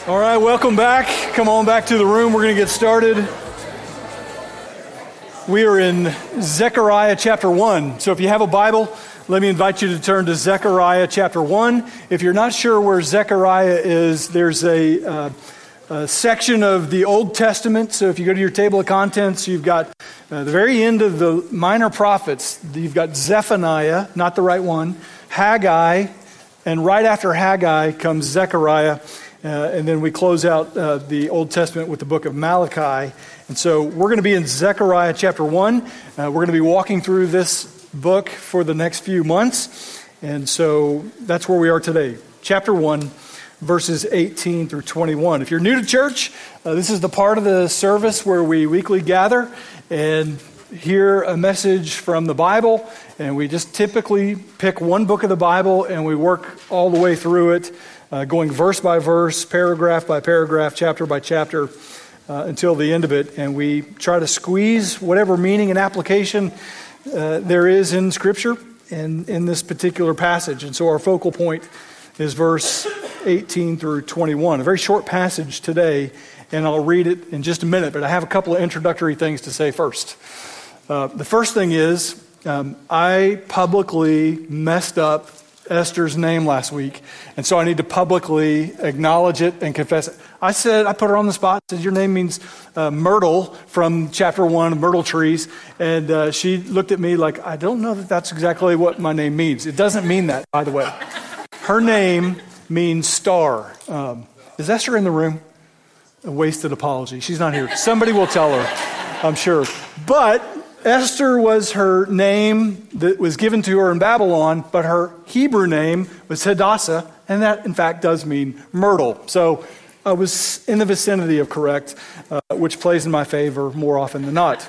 All right, welcome back. Come on back to the room. We're going to get started. We are in Zechariah chapter 1. So if you have a Bible, let me invite you to turn to Zechariah chapter 1. If you're not sure where Zechariah is, there's a section of the Old Testament. So if you go to your table of contents, you've got the very end of the minor prophets. You've got Zephaniah, not the right one, Haggai, and right after Haggai comes Zechariah. And then we close out the Old Testament with the book of Malachi. And so we're going to be in Zechariah chapter 1. We're going to be walking through this book for the next few months. And so that's where we are today. Chapter 1, verses 18 through 21. If you're new to church, this is the part of the service where we weekly gather and hear a message from the Bible. And we just typically pick one book of the Bible and we work all the way through it. Going verse by verse, paragraph by paragraph, chapter by chapter, until the end of it. And we try to squeeze whatever meaning and application there is in Scripture and in this particular passage. And so our focal point is verse 18 through 21. A very short passage today, and I'll read it in just a minute, but I have a couple of introductory things to say first. The first thing is, I publicly messed up Esther's name last week, and so I need to publicly acknowledge it and confess it. I put her on the spot, said your name means myrtle from chapter 1, myrtle trees, and she looked at me like, I don't know that that's exactly what my name means. It doesn't mean that, by the way. Her name means star. Is Esther in the room? A wasted apology. She's not here. Somebody will tell her, I'm sure. But Esther was her name that was given to her in Babylon, but her Hebrew name was Hadassah, and that, in fact, does mean myrtle. So I was in the vicinity of correct, which plays in my favor more often than not.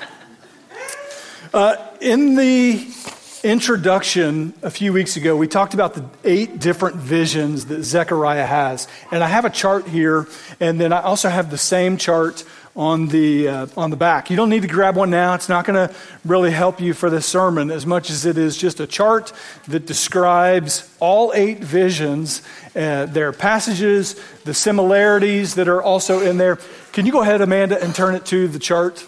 In the introduction a few weeks ago, we talked about the 8 different visions that Zechariah has. And I have a chart here, and then I also have the same chart on the back. You don't need to grab one now. It's not going to really help you for this sermon as much as it is just a chart that describes all 8 visions, their passages, the similarities that are also in there. Can you go ahead, Amanda, and turn it to the chart?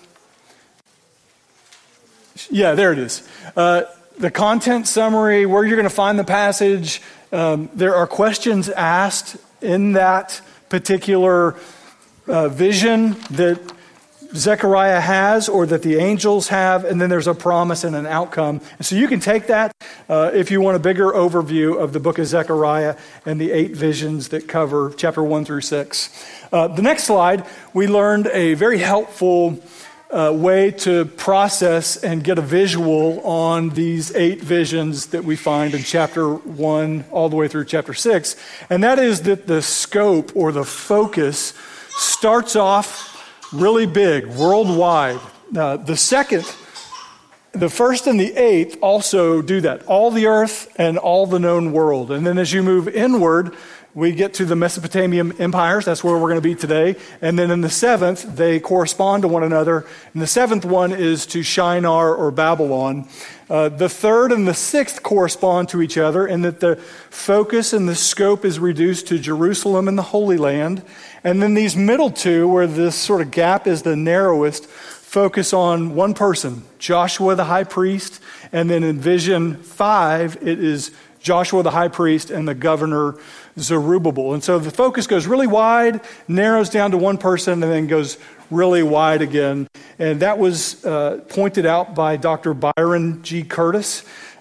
Yeah, there it is. The content summary, where you're going to find the passage. There are questions asked in that particular vision that Zechariah has or that the angels have, and then there's a promise and an outcome. And so you can take that if you want a bigger overview of the book of Zechariah and the 8 visions that cover chapter 1 through 6. The next slide, we learned a very helpful way to process and get a visual on these 8 visions that we find in chapter 1 all the way through chapter 6. And that is that the scope or the focus starts off really big, worldwide. The first and the 8th also do that. All the earth and all the known world. And then as you move inward, we get to the Mesopotamian empires. That's where we're going to be today. And then in the 7th, they correspond to one another. And the 7th one is to Shinar or Babylon. The 3rd and the 6th correspond to each other in that the focus and the scope is reduced to Jerusalem and the Holy Land. And then these middle 2, where this sort of gap is the narrowest, focus on one person, Joshua the high priest. And then in vision 5, it is Joshua the high priest and the governor Zerubbabel. And so the focus goes really wide, narrows down to one person, and then goes really wide again. And that was pointed out by Dr. Byron G. Curtis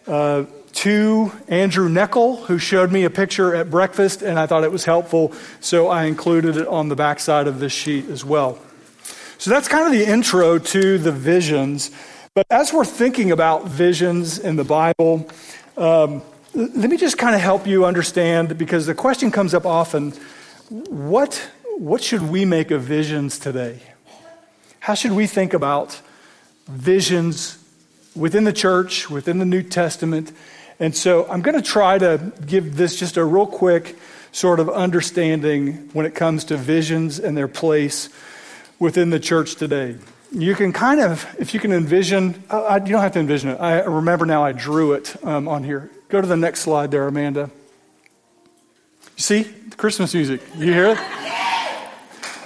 to Andrew Neckel, who showed me a picture at breakfast, and I thought it was helpful, so I included it on the backside of this sheet as well. So that's kind of the intro to the visions. But as we're thinking about visions in the Bible, let me just kind of help you understand, because the question comes up often, what should we make of visions today? How should we think about visions within the church, within the New Testament? And so I'm going to try to give this just a real quick sort of understanding when it comes to visions and their place within the church today. You can kind of, if you can envision, you don't have to envision it. I remember now I drew it on here. Go to the next slide there, Amanda. You see? The Christmas music. You hear it?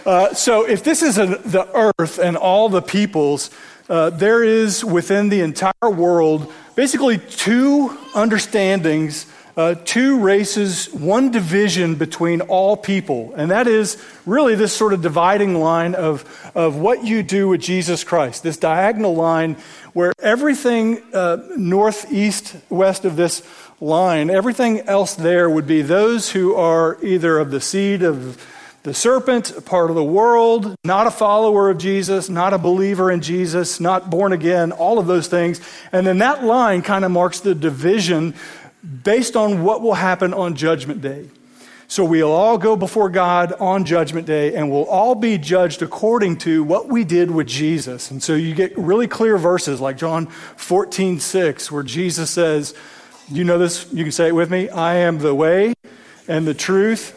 So if this is the earth and all the peoples, there is within the entire world basically two understandings, two races, one division between all people. And that is really this sort of dividing line of what you do with Jesus Christ, this diagonal line where everything north, east, west of this line, everything else there would be those who are either of the seed of the serpent, a part of the world, not a follower of Jesus, not a believer in Jesus, not born again, all of those things. And then that line kind of marks the division based on what will happen on Judgment Day. So we'll all go before God on Judgment Day, and we'll all be judged according to what we did with Jesus. And so you get really clear verses like John 14:6, where Jesus says, you know this, you can say it with me, I am the way and the truth.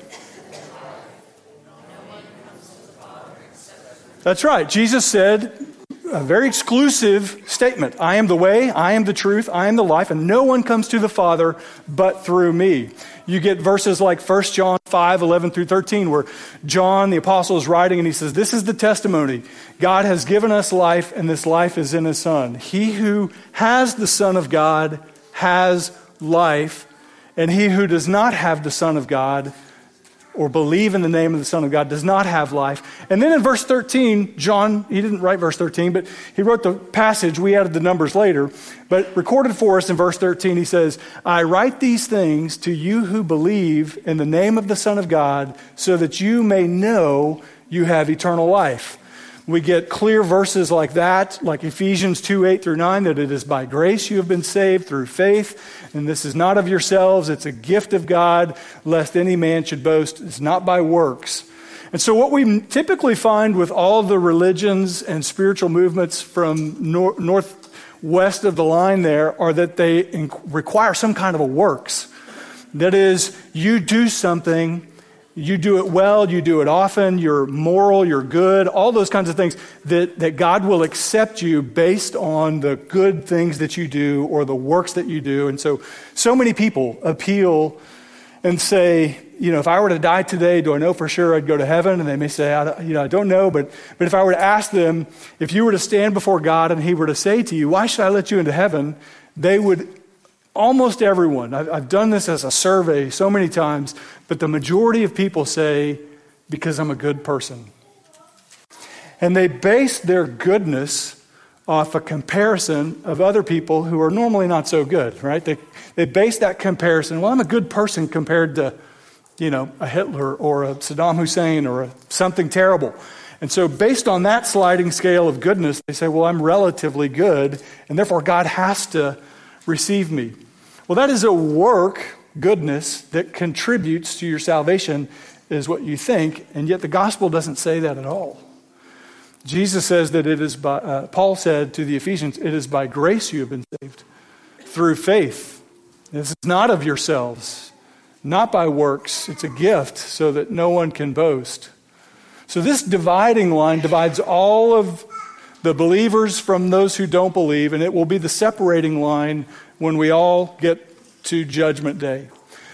That's right. Jesus said a very exclusive statement. I am the way, I am the truth, I am the life, and no one comes to the Father but through me. You get verses like 1 John 5:11-13, where John, the apostle, is writing and he says, this is the testimony. God has given us life, and this life is in his Son. He who has the Son of God has life, and he who does not have the Son of God or believe in the name of the Son of God does not have life. And then in verse 13, John, he didn't write verse 13, but he wrote the passage. We added the numbers later. But recorded for us in verse 13, he says, I write these things to you who believe in the name of the Son of God, so that you may know you have eternal life. We get clear verses like that, like Ephesians 2:8-9, that it is by grace you have been saved through faith, and this is not of yourselves, it's a gift of God, lest any man should boast. It's not by works. And so what we typically find with all the religions and spiritual movements from northwest of the line there are that they require some kind of a works. That is, you do something, you do it well, you do it often, you're moral, you're good, all those kinds of things that God will accept you based on the good things that you do or the works that you do. And so many people appeal and say, you know, if I were to die today, do I know for sure I'd go to heaven? And they may say, I don't know, but if I were to ask them, if you were to stand before God and he were to say to you, why should I let you into heaven? They would, almost everyone, I've done this as a survey so many times, but the majority of people say, because I'm a good person. And they base their goodness off a comparison of other people who are normally not so good, right? They base that comparison, well, I'm a good person compared to, a Hitler or a Saddam Hussein or something terrible. And so based on that sliding scale of goodness, they say, well, I'm relatively good, and therefore God has to receive me. Well, that is a work, goodness, that contributes to your salvation, is what you think, and yet the gospel doesn't say that at all. Jesus says that it is by, Paul said to the Ephesians, it is by grace you have been saved, through faith. This is not of yourselves, not by works. It's a gift so that no one can boast. So this dividing line divides all of the believers from those who don't believe, and it will be the separating line when we all get to Judgment Day.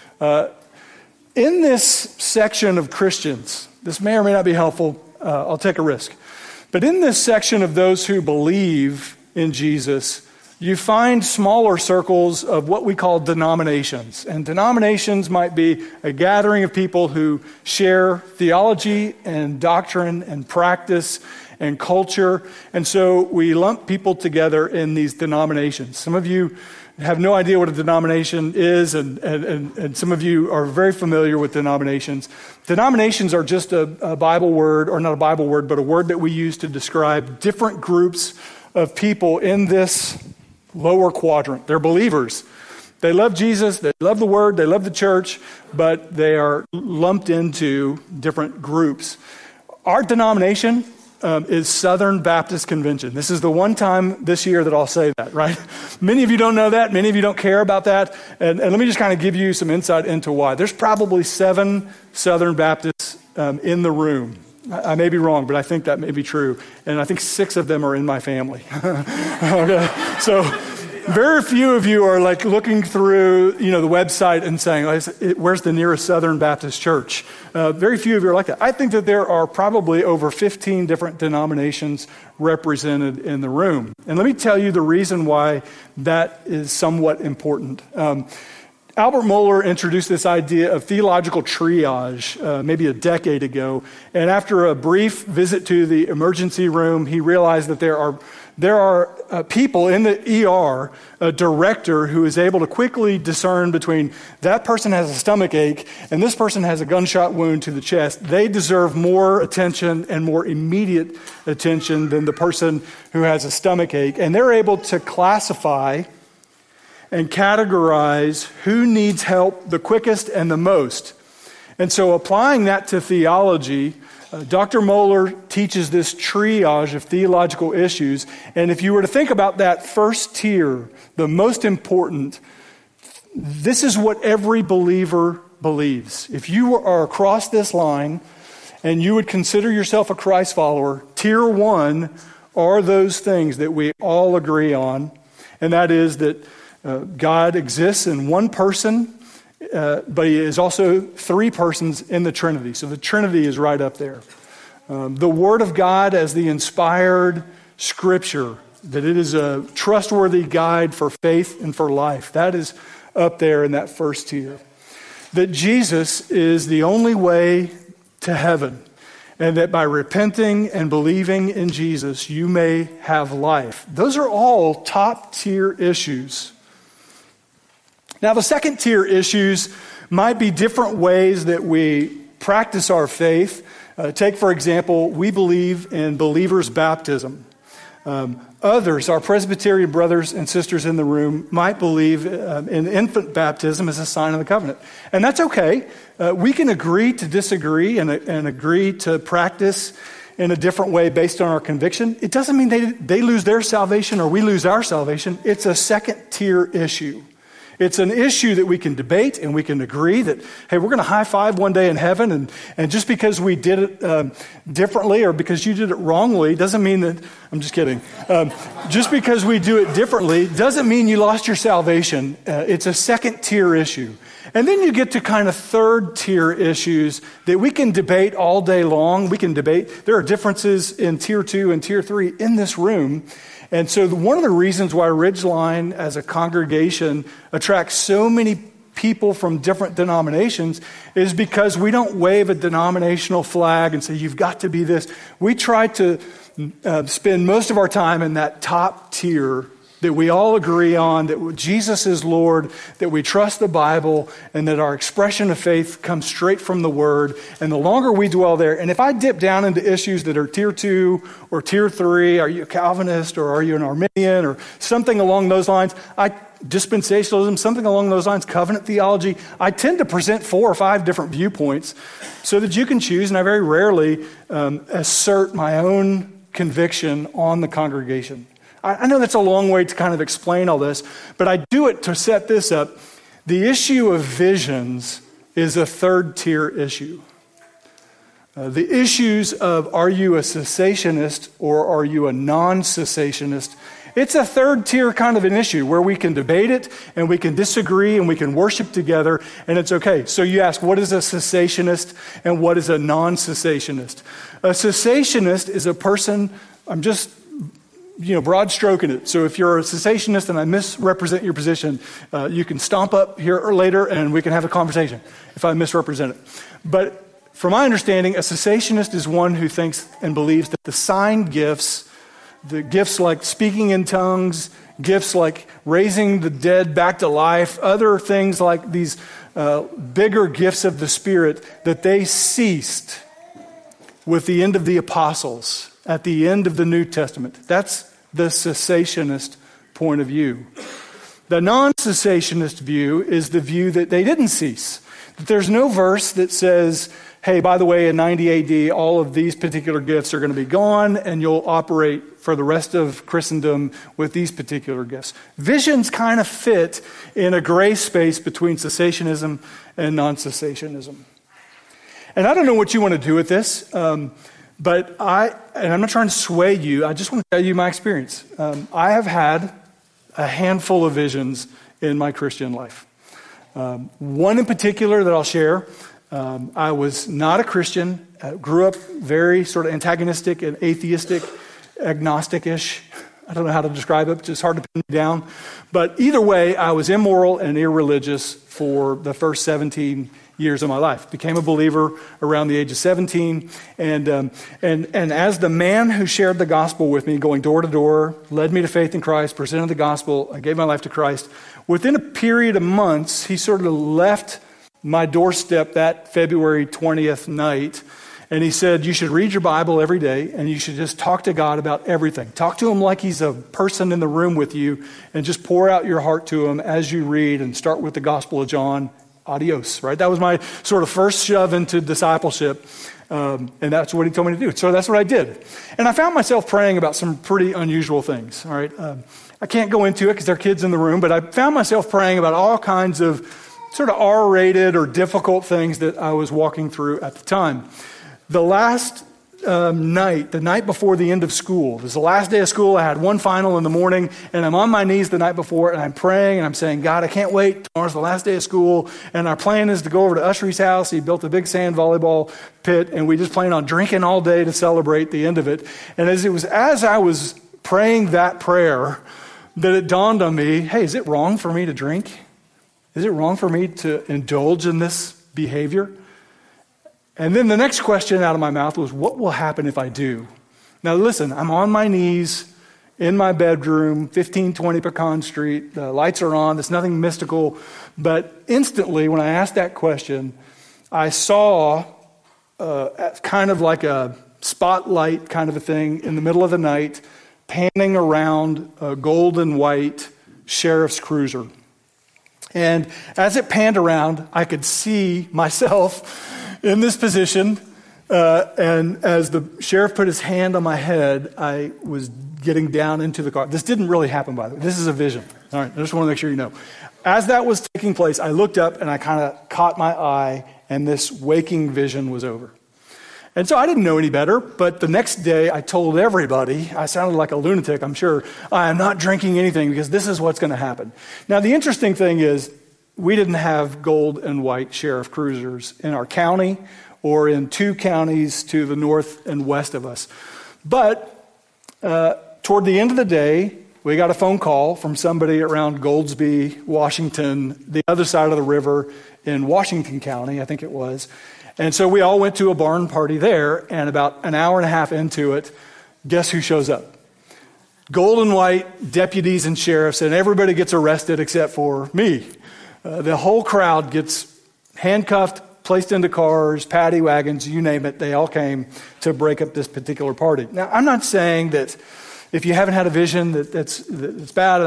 In this section of Christians, this may or may not be helpful, I'll take a risk, but in this section of those who believe in Jesus, you find smaller circles of what we call denominations. And denominations might be a gathering of people who share theology and doctrine and practice and culture. And so we lump people together in these denominations. Some of you have no idea what a denomination is, and some of you are very familiar with denominations. Denominations are just a Bible word, or not a Bible word, but a word that we use to describe different groups of people in this lower quadrant. They're believers. They love Jesus, they love the Word, they love the church, but they are lumped into different groups. Our denomination is Southern Baptist Convention. This is the one time this year that I'll say that, right? Many of you don't know that. Many of you don't care about that. And let me just kind of give you some insight into why. There's probably 7 Southern Baptists in the room. I may be wrong, but I think that may be true. And I think 6 of them are in my family. Okay. So Very few of you are like looking through, the website and saying, where's the nearest Southern Baptist church? Very few of you are like that. I think that there are probably over 15 different denominations represented in the room. And let me tell you the reason why that is somewhat important. Albert Mohler introduced this idea of theological triage maybe a decade ago. And after a brief visit to the emergency room, he realized that there are people in the ER, a director who is able to quickly discern between that person has a stomach ache and this person has a gunshot wound to the chest. They deserve more attention and more immediate attention than the person who has a stomach ache. And they're able to classify and categorize who needs help the quickest and the most. And so applying that to theology, Dr. Mohler teaches this triage of theological issues. And if you were to think about that first tier, the most important, this is what every believer believes. If you are across this line and you would consider yourself a Christ follower, tier 1 are those things that we all agree on. And that is that God exists in one person, but he is also 3 persons in the Trinity. So the Trinity is right up there. The Word of God as the inspired Scripture, that it is a trustworthy guide for faith and for life. That is up there in that first tier. That Jesus is the only way to heaven, and that by repenting and believing in Jesus, you may have life. Those are all top tier issues. Now, the second tier issues might be different ways that we practice our faith. Take, for example, we believe in believers' baptism. Others, our Presbyterian brothers and sisters in the room, might believe in infant baptism as a sign of the covenant. And that's okay. We can agree to disagree and agree to practice in a different way based on our conviction. It doesn't mean they lose their salvation or we lose our salvation. It's a second tier issue. It's an issue that we can debate and we can agree that, hey, we're going to high five one day in heaven, and just because we did it differently or because you did it wrongly doesn't mean that, I'm just kidding. Just because we do it differently doesn't mean you lost your salvation. It's a second tier issue. And then you get to kind of third tier issues that we can debate all day long. We can debate. There are differences in tier 2 and tier 3 in this room. And so one of the reasons why Ridgeline as a congregation attracts so many people from different denominations is because we don't wave a denominational flag and say, you've got to be this. We try to spend most of our time in that top tier that we all agree on, that Jesus is Lord, that we trust the Bible, and that our expression of faith comes straight from the Word. And the longer we dwell there, and if I dip down into issues that are tier 2 or tier 3, are you a Calvinist or are you an Arminian or something along those lines, dispensationalism, something along those lines, covenant theology, I tend to present 4 or 5 different viewpoints so that you can choose, and I very rarely assert my own conviction on the congregation. I know that's a long way to kind of explain all this, but I do it to set this up. The issue of visions is a third tier issue. The issues of are you a cessationist or are you a non-cessationist, it's a third tier kind of an issue where we can debate it and we can disagree and we can worship together and it's okay. So you ask, what is a cessationist and what is a non-cessationist? A cessationist is a person, I'm just broad stroking it. So if you're a cessationist and I misrepresent your position, you can stomp up here or later and we can have a conversation if I misrepresent it. But from my understanding, a cessationist is one who thinks and believes that the sign gifts, the gifts like speaking in tongues, gifts like raising the dead back to life, other things like these bigger gifts of the Spirit, that they ceased with the end of the apostles, at the end of the New Testament. That's the cessationist point of view. The non-cessationist view is the view that they didn't cease. That there's no verse that says, hey, by the way, in 90 AD, all of these particular gifts are going to be gone and you'll operate for the rest of Christendom with these particular gifts. Visions kind of fit in a gray space between cessationism and non-cessationism. And I don't know what you want to do with this, but I'm not trying to sway you. I just want to tell you my experience. I have had a handful of visions in my Christian life. One in particular that I'll share, I was not a Christian, grew up very sort of antagonistic and atheistic, agnostic-ish. I don't know how to describe it, it's just hard to pin me down. But either way, I was immoral and irreligious for the first 17 years of my life. Became a believer around the age of 17. And as the man who shared the gospel with me, going door to door, led me to faith in Christ, presented the gospel, I gave my life to Christ. Within a period of months, he sort of left my doorstep that February 20th night. And he said, you should read your Bible every day and you should just talk to God about everything. Talk to him like he's a person in the room with you and just pour out your heart to him as you read and start with the Gospel of John. Adios, right? That was my sort of first shove into discipleship. And that's what he told me to do. So that's what I did. And I found myself praying about some pretty unusual things, all right? I can't go into it because there are kids in the room, but I found myself praying about all kinds of sort of R-rated or difficult things that I was walking through at the time. The last night, the night before the end of school, it was the last day of school, I had one final in the morning, and I'm on my knees the night before, and I'm praying, and I'm saying, God, I can't wait. Tomorrow's the last day of school, and our plan is to go over to Ushery's house. He built a big sand volleyball pit, and we just plan on drinking all day to celebrate the end of it. And as I was praying that prayer that it dawned on me, hey, is it wrong for me to drink? Is it wrong for me to indulge in this behavior? And then the next question out of my mouth was, what will happen if I do? Now listen, I'm on my knees in my bedroom, 1520 Pecan Street. The lights are on. There's nothing mystical. But instantly, when I asked that question, I saw kind of like a spotlight kind of a thing in the middle of the night, panning around a gold and white sheriff's cruiser. And as it panned around, I could see myself in this position, and as the sheriff put his hand on my head, I was getting down into the car. This didn't really happen, by the way. This is a vision. All right, I just want to make sure you know. As that was taking place, I looked up and I kind of caught my eye, and this waking vision was over. And so I didn't know any better, but the next day I told everybody, I sounded like a lunatic, I'm sure, I am not drinking anything because this is what's going to happen. Now, the interesting thing is, we didn't have gold and white sheriff cruisers in our county or in 2 counties to the north and west of us. But toward the end of the day, we got a phone call from somebody around Goldsby, Washington, the other side of the river in Washington County, I think it was. And so we all went to a barn party there, and about an hour and a half into it, guess who shows up? Gold and white deputies and sheriffs, and everybody gets arrested except for me. The whole crowd gets handcuffed, placed into cars, paddy wagons, you name it. They all came to break up this particular party. Now, I'm not saying that if you haven't had a vision that's bad.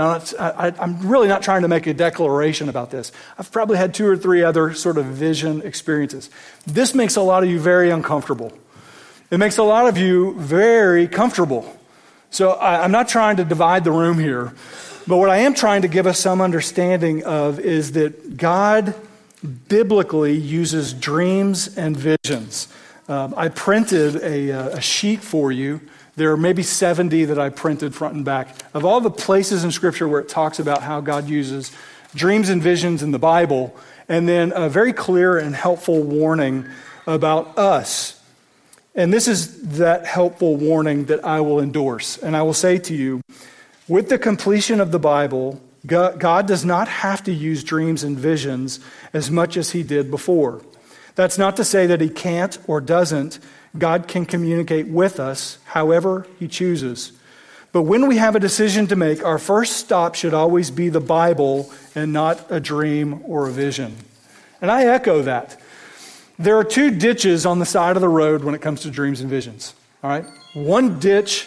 I'm really not trying to make a declaration about this. I've probably had 2 or 3 other sort of vision experiences. This makes a lot of you very uncomfortable. It makes a lot of you very comfortable. So I'm not trying to divide the room here. But what I am trying to give us some understanding of is that God biblically uses dreams and visions. I printed a sheet for you. There are maybe 70 that I printed front and back of all the places in Scripture where it talks about how God uses dreams and visions in the Bible, and then a very clear and helpful warning about us. And this is that helpful warning that I will endorse. And I will say to you, with the completion of the Bible, God does not have to use dreams and visions as much as he did before. That's not to say that he can't or doesn't. God can communicate with us however he chooses. But when we have a decision to make, our first stop should always be the Bible and not a dream or a vision. And I echo that. There are 2 ditches on the side of the road when it comes to dreams and visions. All right? One ditch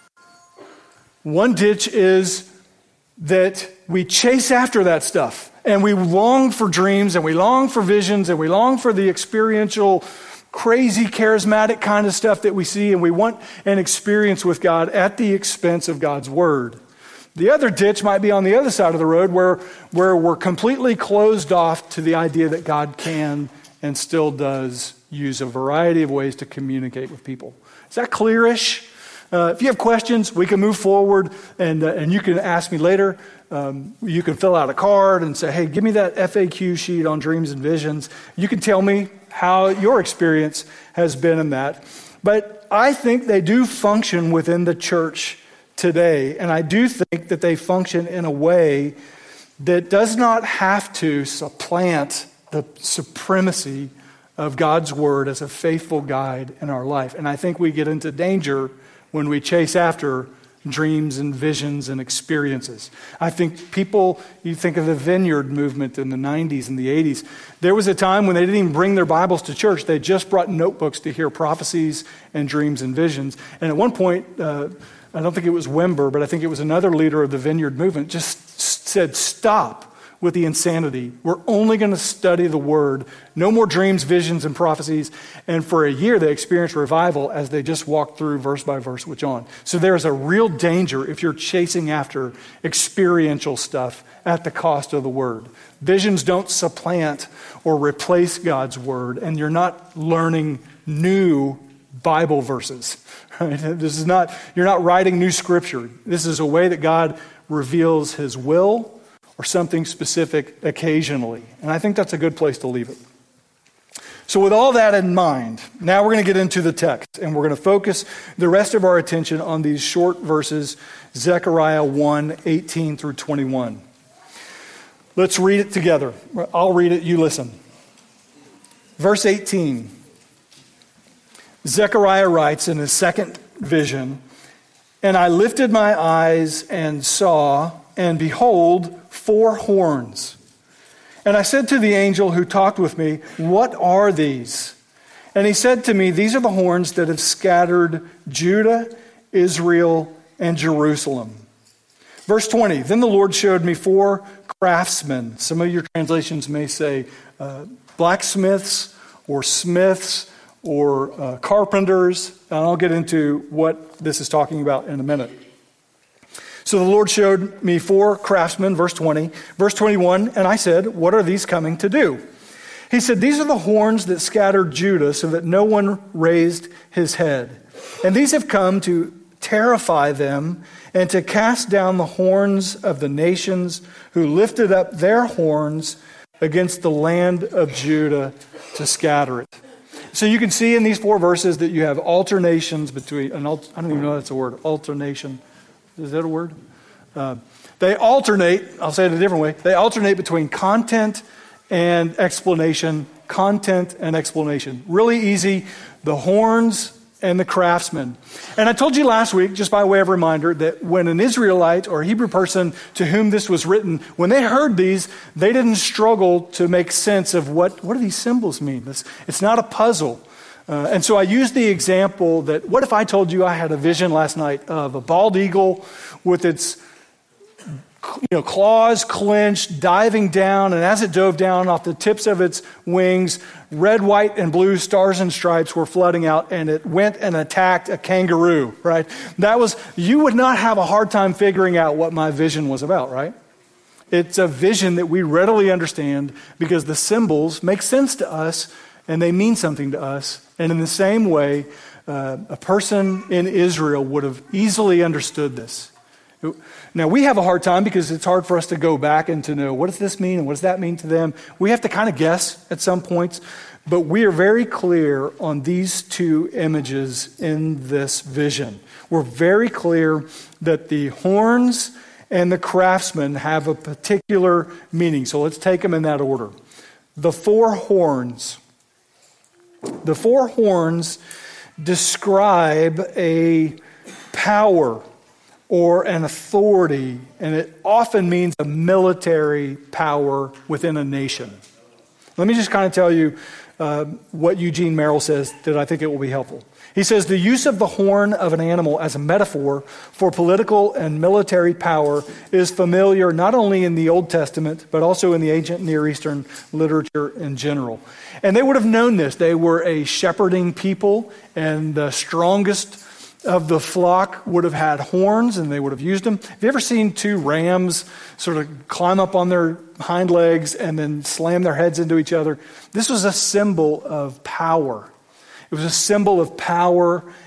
is that we chase after that stuff, and we long for dreams, and we long for visions, and we long for the experiential, crazy, charismatic kind of stuff that we see, and we want an experience with God at the expense of God's Word. The other ditch might be on the other side of the road where we're completely closed off to the idea that God can and still does use a variety of ways to communicate with people. Is that clearish? If you have questions, we can move forward, and you can ask me later. You can fill out a card and say, hey, give me that FAQ sheet on dreams and visions. You can tell me how your experience has been in that. But I think they do function within the church today, and I do think that they function in a way that does not have to supplant the supremacy of God's word as a faithful guide in our life. And I think we get into danger when we chase after dreams and visions and experiences. I think you think of the Vineyard movement in the 90s and the 80s. There was a time when they didn't even bring their Bibles to church. They just brought notebooks to hear prophecies and dreams and visions. And at one point, I don't think it was Wimber, but I think it was another leader of the Vineyard movement, just said, stop with the insanity. We're only going to study the word. No more dreams, visions, and prophecies. And for a year, they experienced revival as they just walked through verse by verse with John. So there's a real danger if you're chasing after experiential stuff at the cost of the word. Visions don't supplant or replace God's word, and you're not learning new Bible verses. Right? You're not writing new scripture. This is a way that God reveals his will or something specific occasionally. And I think that's a good place to leave it. So with all that in mind, now we're going to get into the text, and we're going to focus the rest of our attention on these short verses, Zechariah 1, 18 through 21. Let's read it together. I'll read it, you listen. Verse 18. Zechariah writes in his second vision, "And I lifted my eyes and saw, and behold, 4 horns. And I said to the angel who talked with me, 'What are these?' And he said to me, 'These are the horns that have scattered Judah, Israel, and Jerusalem.'" Verse 20, "Then the Lord showed me 4 craftsmen." Some of your translations may say blacksmiths or smiths or carpenters. And I'll get into what this is talking about in a minute. So the Lord showed me 4 craftsmen, verse 20. Verse 21, "And I said, 'What are these coming to do?' He said, 'These are the horns that scattered Judah so that no one raised his head. And these have come to terrify them and to cast down the horns of the nations who lifted up their horns against the land of Judah to scatter it.'" So you can see in these 4 verses that you have alternations between, I don't even know if that's a word, alternation. Is that a word? They alternate, I'll say it a different way, they alternate between content and explanation, content and explanation. Really easy, the horns and the craftsmen. And I told you last week, just by way of reminder, that when an Israelite or a Hebrew person to whom this was written, when they heard these, they didn't struggle to make sense of what do these symbols mean? It's not a puzzle. And so I used the example that, what if I told you I had a vision last night of a bald eagle with its claws clenched, diving down, and as it dove down off the tips of its wings, red, white, and blue stars and stripes were flooding out, and it went and attacked a kangaroo, right? You would not have a hard time figuring out what my vision was about, right? It's a vision that we readily understand because the symbols make sense to us and they mean something to us. And in the same way, a person in Israel would have easily understood this. Now, we have a hard time because it's hard for us to go back and to know, what does this mean and what does that mean to them? We have to kind of guess at some points, but we are very clear on these 2 images in this vision. We're very clear that the horns and the craftsmen have a particular meaning. So let's take them in that order. The 4 horns. The 4 horns describe a power or an authority, and it often means a military power within a nation. Let me just kind of tell you what Eugene Merrill says that I think it will be helpful. He says, "The use of the horn of an animal as a metaphor for political and military power is familiar not only in the Old Testament, but also in the ancient Near Eastern literature in general." And they would have known this. They were a shepherding people, and the strongest of the flock would have had horns, and they would have used them. Have you ever seen 2 rams sort of climb up on their hind legs and then slam their heads into each other? This was a symbol of power. It was a symbol of power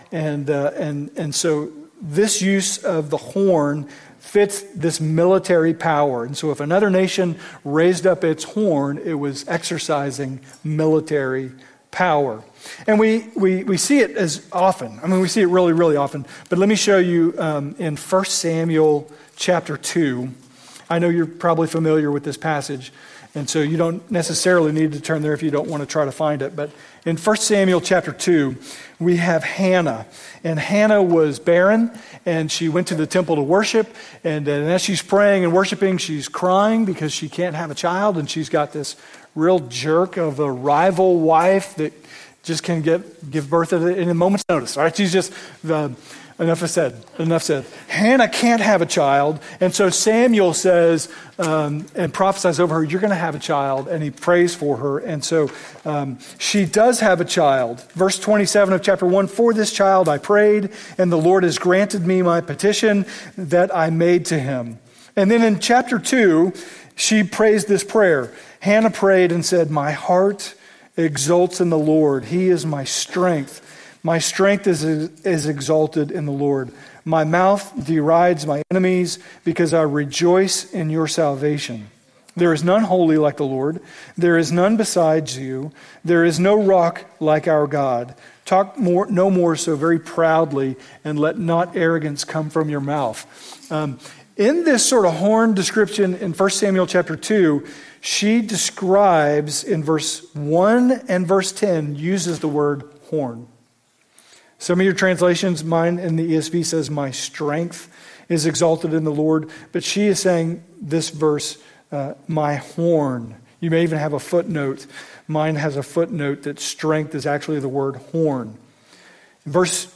And so this use of the horn fits this military power. And so if another nation raised up its horn, it was exercising military power. And we see it as often. I mean, we see it really, really often. But let me show you in 1 Samuel chapter 2. I know you're probably familiar with this passage, and so you don't necessarily need to turn there if you don't want to try to find it. But in 1 Samuel chapter 2, we have Hannah. And Hannah was barren, and she went to the temple to worship. And as she's praying and worshiping, she's crying because she can't have a child. And she's got this real jerk of a rival wife that just can give birth in a moment's notice. All right, she's just... Enough said. Hannah can't have a child, and so Samuel says and prophesies over her, you're going to have a child, and he prays for her, and so she does have a child. Verse 27 of chapter 1, for this child I prayed, and the Lord has granted me my petition that I made to him. And then in chapter 2, she prays this prayer. Hannah prayed and said, my heart exults in the Lord. He is my strength. My strength is exalted in the Lord. My mouth derides my enemies because I rejoice in your salvation. There is none holy like the Lord. There is none besides you. There is no rock like our God. Talk no more so very proudly, and let not arrogance come from your mouth. In this sort of horn description in 1 Samuel chapter 2, she describes in verse 1 and verse 10, uses the word horn. Some of your translations, mine in the ESV says, my strength is exalted in the Lord. But she is saying this verse, my horn. You may even have a footnote. Mine has a footnote that strength is actually the word horn. In verse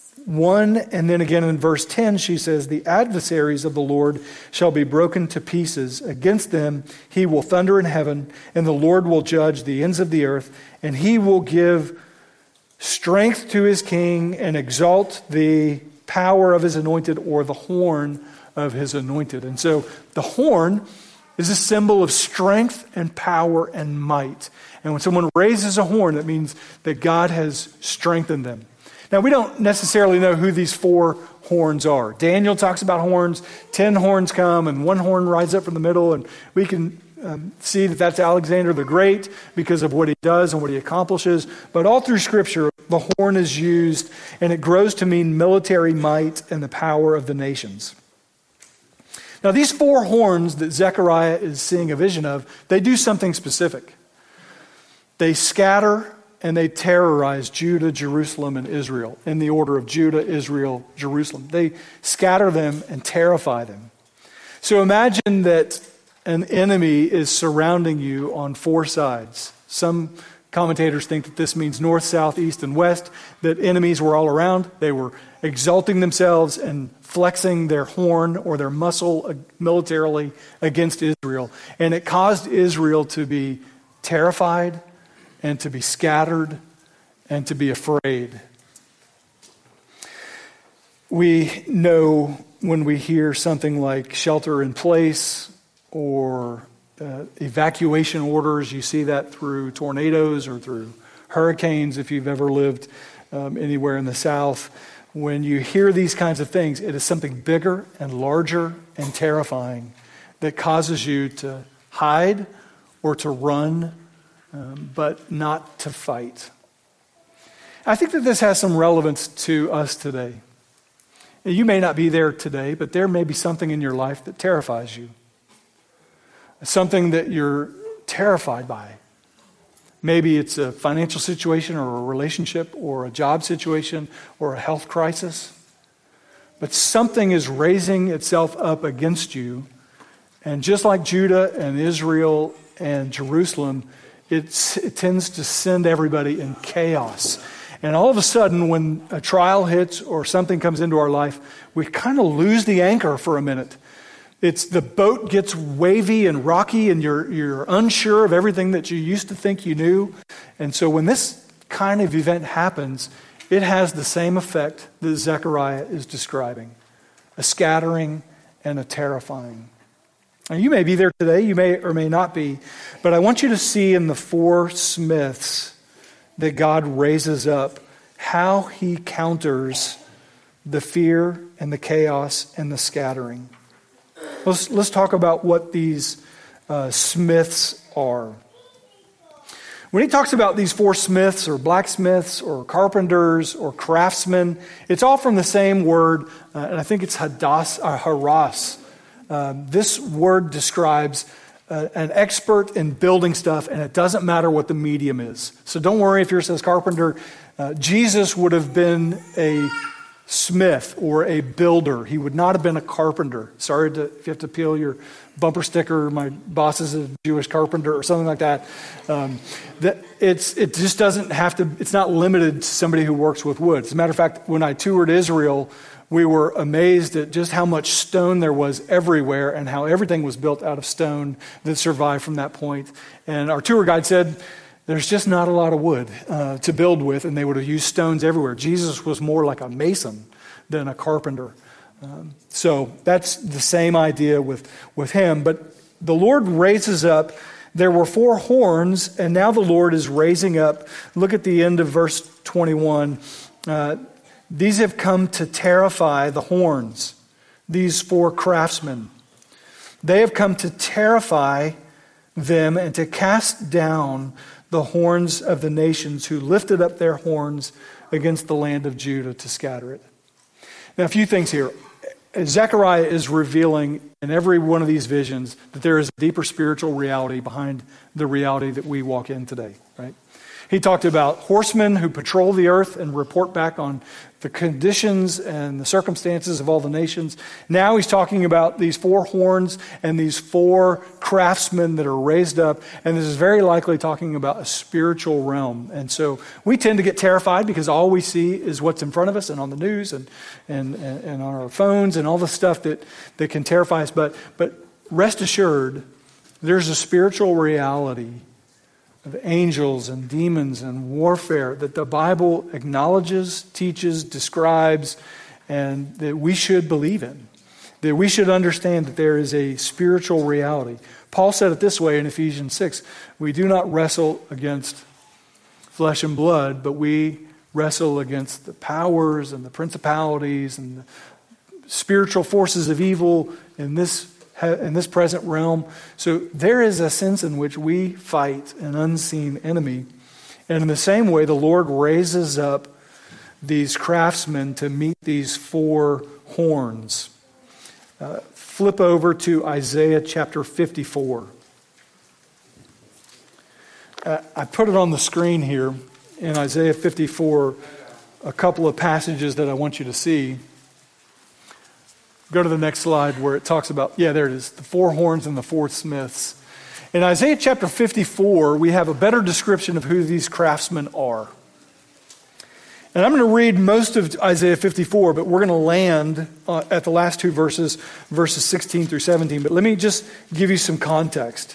1 and then again in verse 10, she says, the adversaries of the Lord shall be broken to pieces. Against them he will thunder in heaven, and the Lord will judge the ends of the earth, and he will give strength to his king and exalt the power of his anointed, or the horn of his anointed. And so the horn is a symbol of strength and power and might. And when someone raises a horn, that means that God has strengthened them. Now, we don't necessarily know who these 4 horns are. Daniel talks about horns. 10 horns come, and 1 horn rises up from the middle, and we can see that that's Alexander the Great because of what he does and what he accomplishes. But all through Scripture, the horn is used, and it grows to mean military might and the power of the nations. Now, these 4 horns that Zechariah is seeing a vision of, they do something specific. They scatter and they terrorize Judah, Jerusalem, and Israel in the order of Judah, Israel, Jerusalem. They scatter them and terrify them. So imagine that an enemy is surrounding you on 4 sides. Some commentators think that this means north, south, east, and west, that enemies were all around. They were exalting themselves and flexing their horn or their muscle militarily against Israel. And it caused Israel to be terrified and to be scattered and to be afraid. We know when we hear something like shelter in place or evacuation orders, you see that through tornadoes or through hurricanes if you've ever lived anywhere in the South. When you hear these kinds of things, it is something bigger and larger and terrifying that causes you to hide or to run, but not to fight. I think that this has some relevance to us today. You may not be there today, but there may be something in your life that terrifies you. Something that you're terrified by. Maybe it's a financial situation or a relationship or a job situation or a health crisis. But something is raising itself up against you. And just like Judah and Israel and Jerusalem, it tends to send everybody in chaos. And all of a sudden, when a trial hits or something comes into our life, we kind of lose the anchor for a minute. It's the boat gets wavy and rocky, and you're unsure of everything that you used to think you knew. And so when this kind of event happens, it has the same effect that Zechariah is describing. A scattering and a terrifying. Now, you may be there today, you may or may not be, but I want you to see in the 4 smiths that God raises up how he counters the fear and the chaos and the scattering. Let's talk about what these smiths are. When he talks about these four smiths or blacksmiths or carpenters or craftsmen, it's all from the same word, and I think it's haras. This word describes an expert in building stuff, and it doesn't matter what the medium is. So don't worry if yours says carpenter. Jesus would have been a smith or a builder. He would not have been a carpenter. Sorry if you have to peel your bumper sticker, my boss is a Jewish carpenter or something like that. It just doesn't have to, it's not limited to somebody who works with wood. As a matter of fact, when I toured Israel, we were amazed at just how much stone there was everywhere and how everything was built out of stone that survived from that point. And our tour guide said, there's just not a lot of wood to build with, and they would have used stones everywhere. Jesus was more like a mason than a carpenter. So that's the same idea with him. But the Lord raises up, there were four horns, and now the Lord is raising up. Look at the end of verse 21. These have come to terrify the horns, these four craftsmen. They have come to terrify them and to cast down the horns of the nations who lifted up their horns against the land of Judah to scatter it. Now, a few things here. Zechariah is revealing in every one of these visions that there is a deeper spiritual reality behind the reality that we walk in today, right? He talked about horsemen who patrol the earth and report back on the conditions and the circumstances of all the nations. Now he's talking about these four horns and these four craftsmen that are raised up. And this is very likely talking about a spiritual realm. And so we tend to get terrified because all we see is what's in front of us and on the news and on our phones and all the stuff that can terrify us. But rest assured, there's a spiritual reality of angels and demons and warfare that the Bible acknowledges, teaches, describes, and that we should believe in. That we should understand that there is a spiritual reality. Paul said it this way in Ephesians 6, we do not wrestle against flesh and blood, but we wrestle against the powers and the principalities and the spiritual forces of evil in this present realm. So there is a sense in which we fight an unseen enemy. And in the same way, the Lord raises up these craftsmen to meet these four horns. Flip over to Isaiah chapter 54. I put it on the screen here in Isaiah 54, a couple of passages that I want you to see. Go to the next slide where it talks about, there it is, the four horns and the four smiths. In Isaiah chapter 54, we have a better description of who these craftsmen are. And I'm going to read most of Isaiah 54, but we're going to land at the last two verses 16 through 17. But let me just give you some context.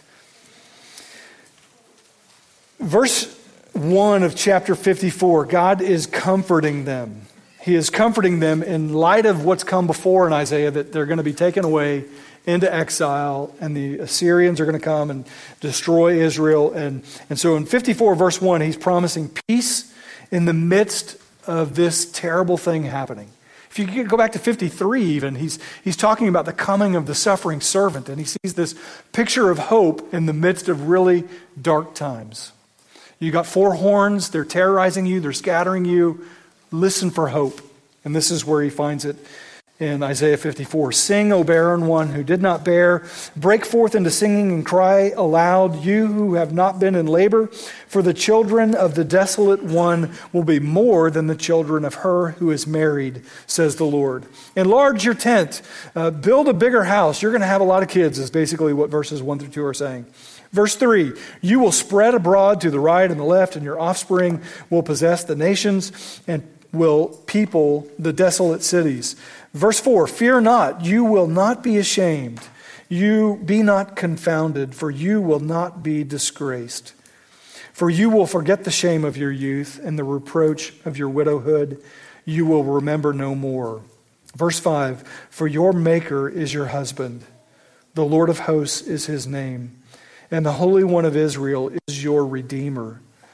Verse 1 of chapter 54, God is comforting them. He is comforting them in light of what's come before in Isaiah, that they're going to be taken away into exile, and the Assyrians are going to come and destroy Israel. And so in 54 verse 1, he's promising peace in the midst of this terrible thing happening. If you go back to 53 even, he's talking about the coming of the suffering servant, and he sees this picture of hope in the midst of really dark times. You got four horns, they're terrorizing you, they're scattering you. Listen for hope. And this is where he finds it in Isaiah 54. Sing, O barren one who did not bear. Break forth into singing and cry aloud, you who have not been in labor. For the children of the desolate one will be more than the children of her who is married, says the Lord. Enlarge your tent. Build a bigger house. You're going to have a lot of kids, is basically what verses 1 through 2 are saying. Verse 3, you will spread abroad to the right and the left, and your offspring will possess the nations and will people the desolate cities. Verse 4, fear not, you will not be ashamed. You be not confounded, for you will not be disgraced. For you will forget the shame of your youth and the reproach of your widowhood. You will remember no more. Verse 5, for your Maker is your husband. The Lord of hosts is his name. And the Holy One of Israel is your Redeemer.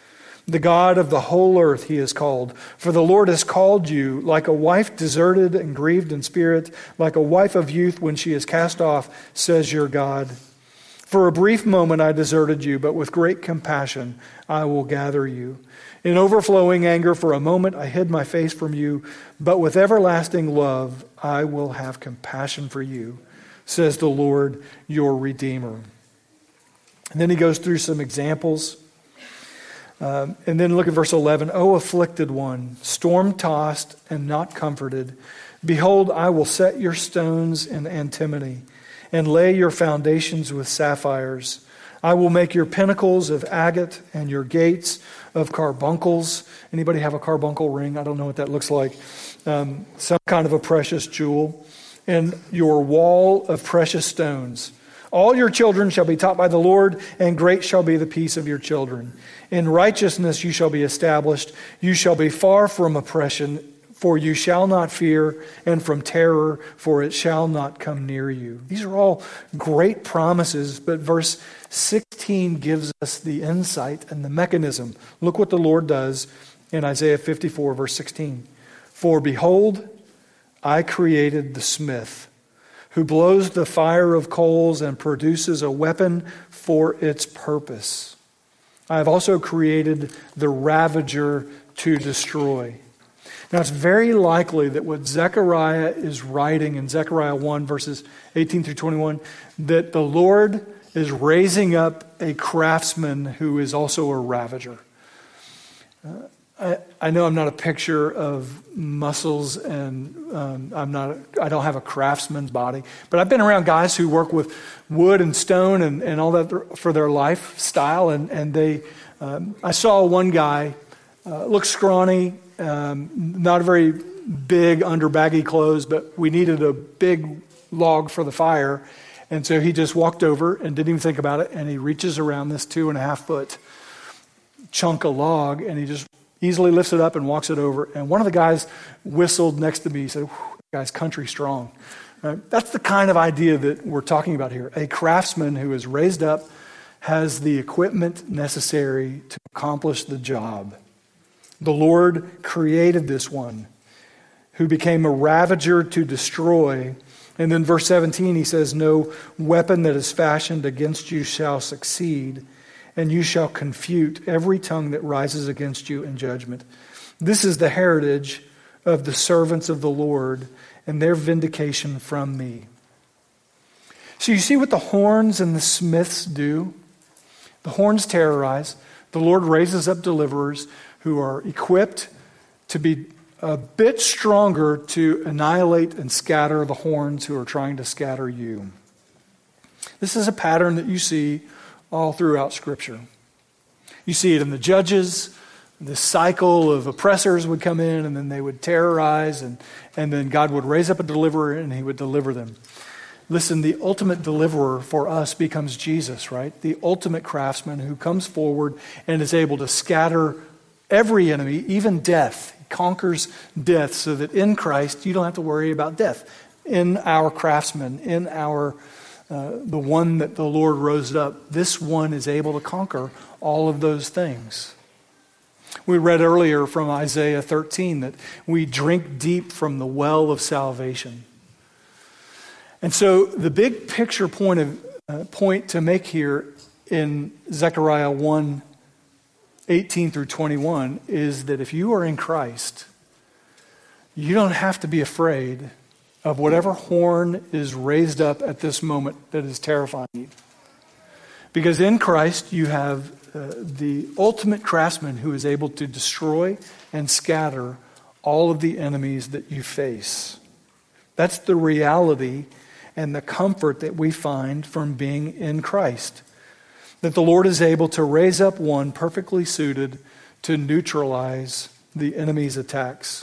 The God of the whole earth he is called. For the Lord has called you like a wife deserted and grieved in spirit, like a wife of youth when she is cast off, says your God. For a brief moment I deserted you, but with great compassion I will gather you. In overflowing anger for a moment I hid my face from you, but with everlasting love I will have compassion for you, says the Lord your Redeemer. And then he goes through some examples. And then look at verse 11. O afflicted one, storm-tossed and not comforted, behold, I will set your stones in antimony and lay your foundations with sapphires. I will make your pinnacles of agate and your gates of carbuncles. Anybody have a carbuncle ring? I don't know what that looks like. Some kind of a precious jewel. And your wall of precious stones. All your children shall be taught by the Lord, and great shall be the peace of your children. In righteousness you shall be established. You shall be far from oppression, for you shall not fear, and from terror, for it shall not come near you. These are all great promises, but verse 16 gives us the insight and the mechanism. Look what the Lord does in Isaiah 54, verse 16. For behold, I created the smith, who blows the fire of coals and produces a weapon for its purpose. I have also created the ravager to destroy. Now, it's very likely that what Zechariah is writing in Zechariah 1, verses 18 through 21, that the Lord is raising up a craftsman who is also a ravager. I know I'm not a picture of muscles, and I don't have a craftsman's body, but I've been around guys who work with wood and stone and all that for their lifestyle, and they. I saw one guy look scrawny, not a very big under baggy clothes, but we needed a big log for the fire, and so he just walked over and didn't even think about it, and he reaches around this 2.5 foot chunk of log, and he just easily lifts it up and walks it over. And one of the guys whistled next to me. He said, "That guy's country strong." That's the kind of idea that we're talking about here. A craftsman who is raised up has the equipment necessary to accomplish the job. The Lord created this one who became a ravager to destroy. And then verse 17, he says, no weapon that is fashioned against you shall succeed, and you shall confute every tongue that rises against you in judgment. This is the heritage of the servants of the Lord, and their vindication from me. So you see what the horns and the smiths do? The horns terrorize. The Lord raises up deliverers who are equipped to be a bit stronger to annihilate and scatter the horns who are trying to scatter you. This is a pattern that you see all throughout Scripture. You see it in the Judges. This cycle of oppressors would come in, and then they would terrorize, and then God would raise up a deliverer, and he would deliver them. Listen, the ultimate deliverer for us becomes Jesus, right? The ultimate craftsman who comes forward and is able to scatter every enemy, even death. He conquers death so that in Christ you don't have to worry about death. In our craftsman, in our the one that the Lord rose up, this one is able to conquer all of those things. We read earlier from Isaiah 13 that we drink deep from the well of salvation. And so the big picture point to make here in Zechariah 1, 18 through 21 is that if you are in Christ, you don't have to be afraid of whatever horn is raised up at this moment that is terrifying you. Because in Christ you have the ultimate craftsman who is able to destroy and scatter all of the enemies that you face. That's the reality and the comfort that we find from being in Christ. That the Lord is able to raise up one perfectly suited to neutralize the enemy's attacks.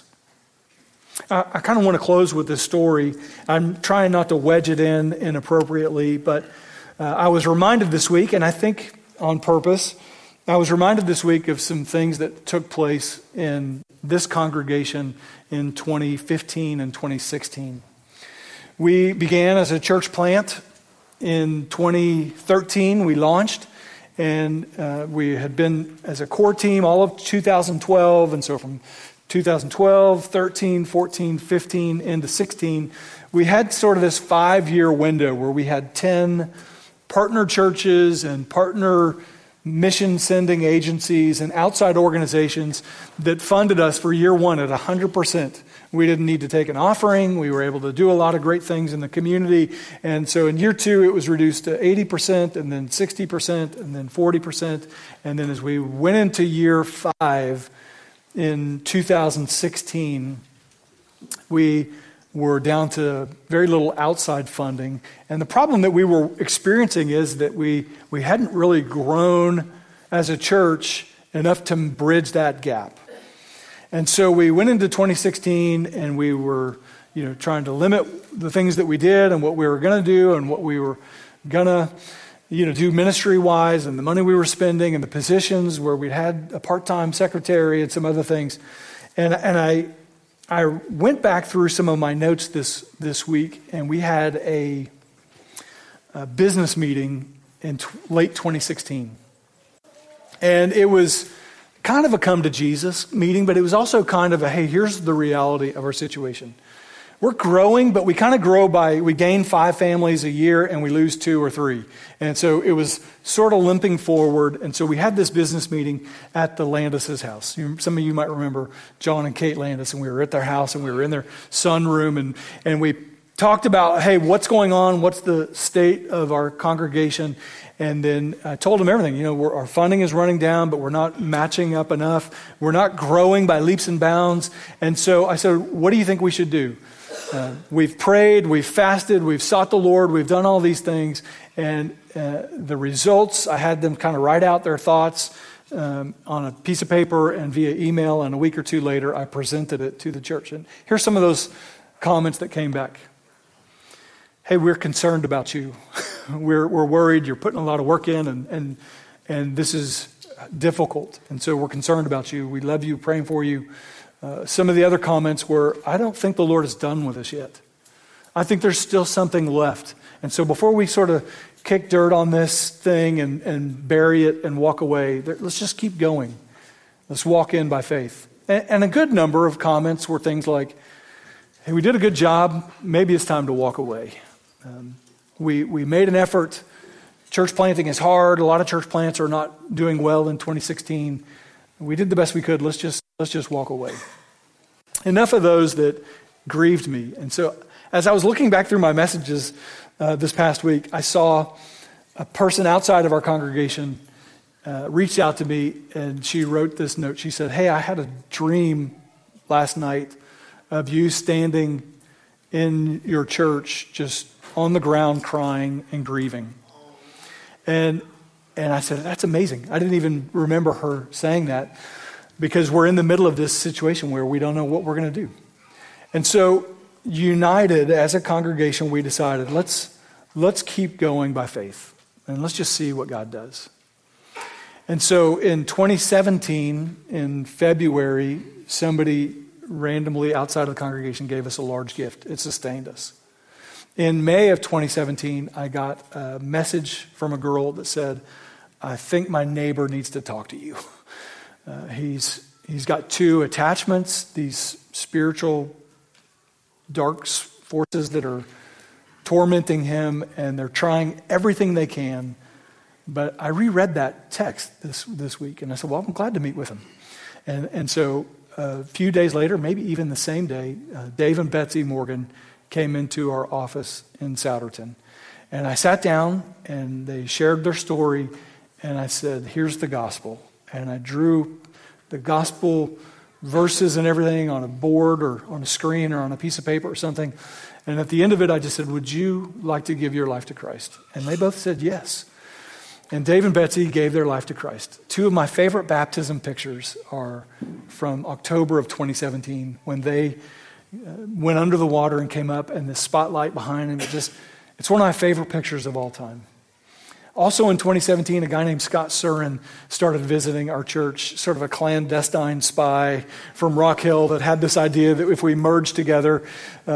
I kind of want to close with this story. I'm trying not to wedge it in inappropriately, but I was reminded this week, and I think on purpose, I was reminded this week of some things that took place in this congregation in 2015 and 2016. We began as a church plant in 2013. We launched, And we had been as a core team all of 2012. And so from 2012, 13, 14, 15, into 16, we had sort of this 5-year window where we had 10 partner churches and partner mission sending agencies and outside organizations that funded us for year one at 100%. We didn't need to take an offering. We were able to do a lot of great things in the community. And so in year two, it was reduced to 80%, and then 60%, and then 40%. And then as we went into year 5 in 2016, we were down to very little outside funding. And the problem that we were experiencing is that we hadn't really grown as a church enough to bridge that gap. And so we went into 2016 and we were, trying to limit the things that we did and what we were going to do and what we were going to, do ministry-wise, and the money we were spending and the positions where we had a part-time secretary and some other things. And I went back through some of my notes this week, and we had a business meeting in late 2016. And it was kind of a come to Jesus meeting, but it was also kind of a, hey, here's the reality of our situation. We're growing, but we kind of grow we gain 5 families a year and we lose 2 or 3. And so it was sort of limping forward. And so we had this business meeting at the Landis' house. Some of you might remember John and Kate Landis, and we were at their house and we were in their sunroom and we talked about, hey, what's going on? What's the state of our congregation? And then I told them everything. Our funding is running down, but we're not matching up enough. We're not growing by leaps and bounds. And so I said, what do you think we should do? We've prayed, we've fasted, we've sought the Lord, we've done all these things. And the results, I had them kind of write out their thoughts on a piece of paper and via email. And a week or 2 later, I presented it to the church. And here's some of those comments that came back. Hey, we're concerned about you. We're worried. You're putting a lot of work in, and this is difficult. And so we're concerned about you. We love you, praying for you. Some of the other comments were, I don't think the Lord is done with us yet. I think there's still something left. And so before we sort of kick dirt on this thing and bury it and walk away, let's just keep going. Let's walk in by faith. And a good number of comments were things like, hey, we did a good job. Maybe it's time to walk away. We made an effort. Church planting is hard. A lot of church plants are not doing well in 2016. We did the best we could. Let's just walk away. Enough of those that grieved me. And so as I was looking back through my messages this past week, I saw a person outside of our congregation reached out to me, and she wrote this note. She said, hey, I had a dream last night of you standing in your church just on the ground crying and grieving. And I said, that's amazing. I didn't even remember her saying that because we're in the middle of this situation where we don't know what we're going to do. And so united as a congregation, we decided let's keep going by faith and let's just see what God does. And so in 2017, in February, somebody randomly outside of the congregation gave us a large gift. It sustained us. In May of 2017, I got a message from a girl that said, I think my neighbor needs to talk to you. He's got 2 attachments, these spiritual dark forces that are tormenting him, and they're trying everything they can. But I reread that text this week, and I said, well, I'm glad to meet with him. And so a few days later, maybe even the same day, Dave and Betsy Morgan came into our office in Souderton. And I sat down, and they shared their story, and I said, here's the gospel. And I drew the gospel verses and everything on a board or on a screen or on a piece of paper or something. And at the end of it, I just said, would you like to give your life to Christ? And they both said yes. And Dave and Betsy gave their life to Christ. 2 of my favorite baptism pictures are from October of 2017 when they went under the water and came up, and the spotlight behind them. It's one of my favorite pictures of all time. Also in 2017, a guy named Scott Surin started visiting our church, sort of a clandestine spy from Rock Hill that had this idea that if we merged together,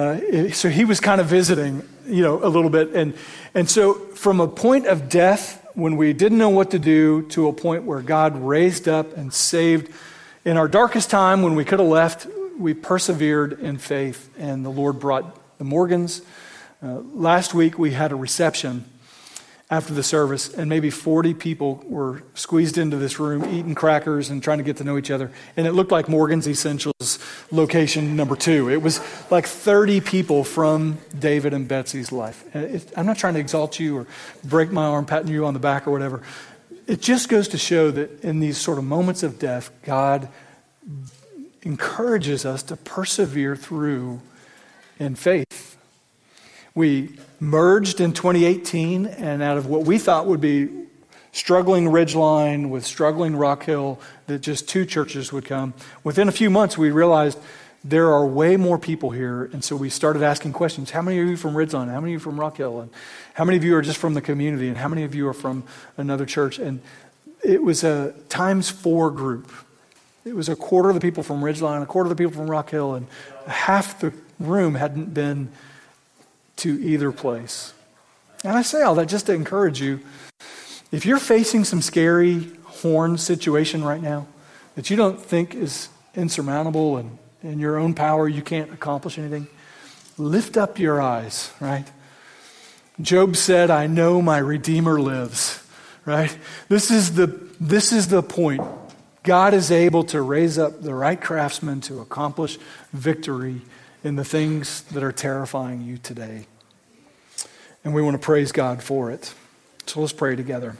so he was kind of visiting, a little bit. And so from a point of death, when we didn't know what to do, to a point where God raised up and saved. In our darkest time, when we could have left, we persevered in faith, and the Lord brought the Morgans. Last week, we had a reception after the service, and maybe 40 people were squeezed into this room, eating crackers and trying to get to know each other. And it looked like Morgan's Essentials location number 2. It was like 30 people from David and Betsy's life. I'm not trying to exalt you or break my arm patting you on the back or whatever. It just goes to show that in these sort of moments of death, God encourages us to persevere through in faith. We merged in 2018, and out of what we thought would be struggling Ridgeline with struggling Rock Hill, that just 2 churches would come. Within a few months, we realized there are way more people here, and so we started asking questions. How many of you from Ridgeline? How many of you from Rock Hill? And how many of you are just from the community? And how many of you are from another church? And it was a ×4 group. It was a quarter of the people from Ridgeline, a quarter of the people from Rock Hill, and half the room hadn't been to either place. And I say all that just to encourage you. If you're facing some scary horn situation right now that you don't think is insurmountable and in your own power you can't accomplish anything, lift up your eyes, right? Job said, I know my Redeemer lives, right? This is the point. God is able to raise up the right craftsmen to accomplish victory in the things that are terrifying you today. And we want to praise God for it. So let's pray together.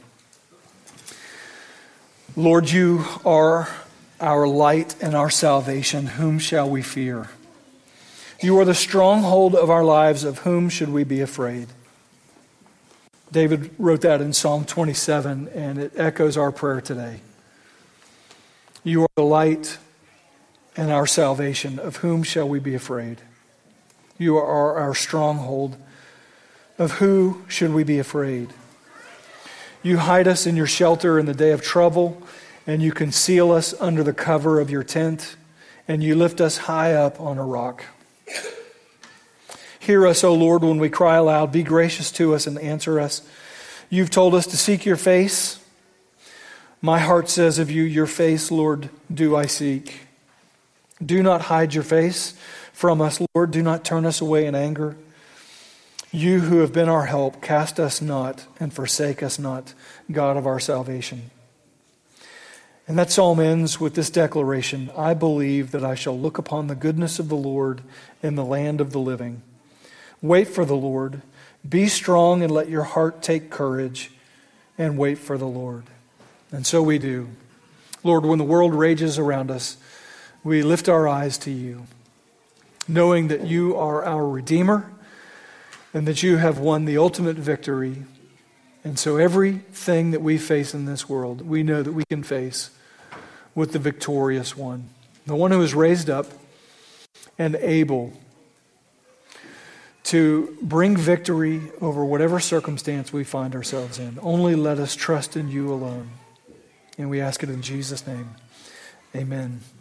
Lord, you are our light and our salvation. Whom shall we fear? You are the stronghold of our lives. Of whom should we be afraid? David wrote that in Psalm 27, and it echoes our prayer today. You are the light and our salvation. Of whom shall we be afraid? You are our stronghold. Of who should we be afraid? You hide us in your shelter in the day of trouble, and you conceal us under the cover of your tent, and you lift us high up on a rock. Hear us, O Lord, when we cry aloud. Be gracious to us and answer us. You've told us to seek your face. My heart says of you, your face, Lord, do I seek. Do not hide your face from us, Lord. Do not turn us away in anger. You who have been our help, cast us not and forsake us not, God of our salvation. And that psalm ends with this declaration: I believe that I shall look upon the goodness of the Lord in the land of the living. Wait for the Lord. Be strong and let your heart take courage, and wait for the Lord. And so we do. Lord, when the world rages around us, we lift our eyes to you, knowing that you are our Redeemer and that you have won the ultimate victory. And so everything that we face in this world, we know that we can face with the victorious one, the one who is raised up and able to bring victory over whatever circumstance we find ourselves in. Only let us trust in you alone. And we ask it in Jesus' name. Amen.